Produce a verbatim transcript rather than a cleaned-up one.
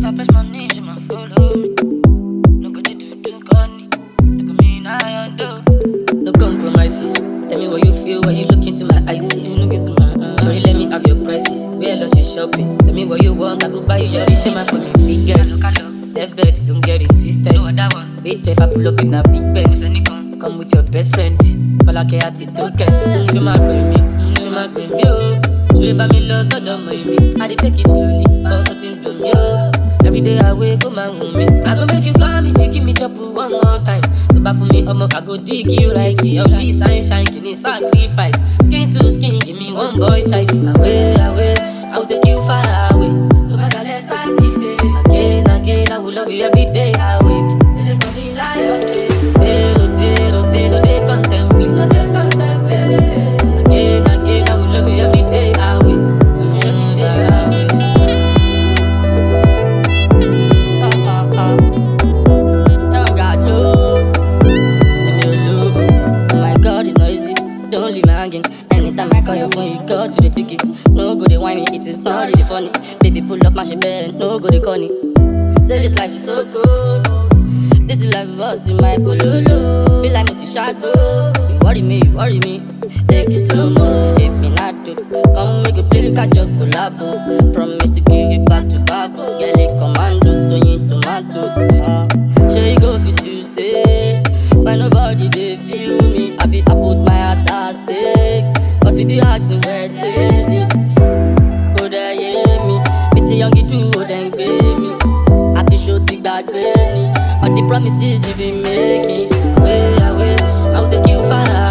I press my knees, you might follow me. No go to do, do, corny. Look at me, now I undo. No compromises. Tell me what you feel when you look into my eyes. You look into my eyes. Sorry, let me have your prices. Where else you shopping? Tell me what you want, I go buy you. Sorry, say my body big girl. That bed, don't get it twisted. No other one. Wait if I pull up in a big Benz. Come with your best friend. Falake ati token. You my baby, you my baby, oh. Sorry about me love, so don't mind me. I did take it slowly, but nothing to me, oh. Every day I wake up, my woman. I go make you come if you give me trouble one more time. So bad for me, I'm I go dig you right here. Your peace and shine, give me sacrifice. Skin to skin, give me one boy child. Away, away, I will take you far away. No matter less I see day. Again, again, I will love you every day I wake. Feeling gonna be like your day. Day, day, day, no they contemplate, no they contemplate. Again, again, I will love you every day I wake. Every day I wake. Ah, ah, ah. Young God, no. Let me look. Oh my God, it's not easy. Don't leave me hanging. Anytime I call your phone, you got to the pick it. No go they whine me, it is not really funny. Baby, pull up my shit bed, no go they corny. Say this life is so cool. This is life lost in my bololo. Be like me to shadow. You worry me, you worry me. Take it slow mo. If me not to come make you play the catch up collabo. Promise to give you back to back. Girl, it commando, don't you tomato. Uh, sure you go for Tuesday. But nobody they feel me. I be I put my heart at stake. Cause we be acting red lately. Go there, yeah me. Pity young you do, then pay me. I be sure to back me. All the promises you be making. Away, away, I will take you far away.